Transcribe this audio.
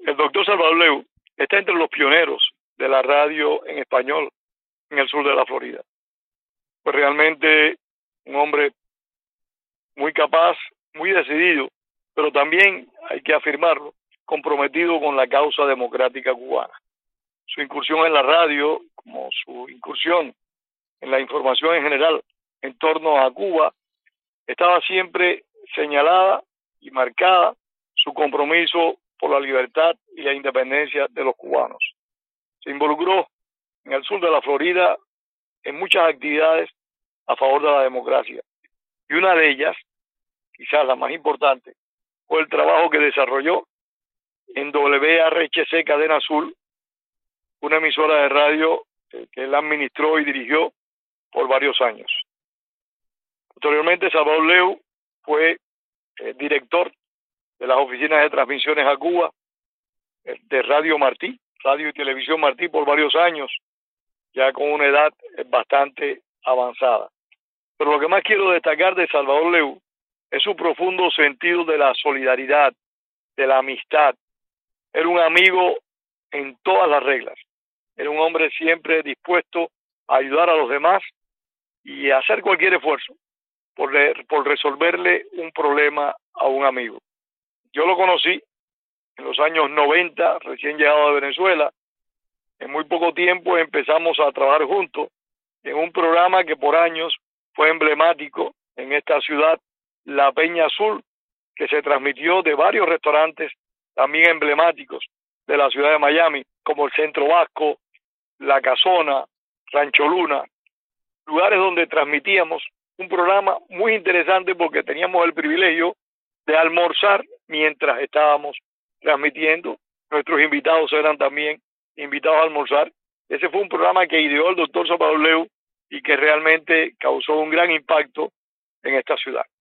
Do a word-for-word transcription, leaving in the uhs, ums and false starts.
El doctor Salvador Leu está entre los pioneros de la radio en español en el sur de la Florida. Pues realmente un hombre muy capaz, muy decidido, pero también, hay que afirmarlo, comprometido con la causa democrática cubana. Su incursión en la radio, como su incursión en la información en general en torno a Cuba, estaba siempre señalada y marcada su compromiso por la libertad y la independencia de los cubanos. Se involucró en el sur de la Florida en muchas actividades a favor de la democracia. Y una de ellas, quizás la más importante, fue el trabajo que desarrolló en W R H C Cadena Azul, una emisora de radio que él administró y dirigió por varios años. Posteriormente, Salvador Leu fue eh, director de las oficinas de transmisiones a Cuba eh, de Radio Martí, Radio y Televisión Martí por varios años, ya con una edad eh, bastante avanzada. Pero lo que más quiero destacar de Salvador Leu es su profundo sentido de la solidaridad, de la amistad. Era un amigo en todas las reglas. Era un hombre siempre dispuesto a ayudar a los demás y a hacer cualquier esfuerzo por, re, por resolverle un problema a un amigo. Yo lo conocí en los años noventa, recién llegado de Venezuela. En muy poco tiempo empezamos a trabajar juntos en un programa que por años fue emblemático en esta ciudad, La Peña Azul, que se transmitió de varios restaurantes también emblemáticos de la ciudad de Miami, como el Centro Vasco, La Casona, Rancho Luna, lugares donde transmitíamos un programa muy interesante porque teníamos el privilegio de almorzar mientras estábamos transmitiendo. Nuestros invitados eran también invitados a almorzar. Ese fue un programa que ideó el doctor Salvador Leu y que realmente causó un gran impacto en esta ciudad.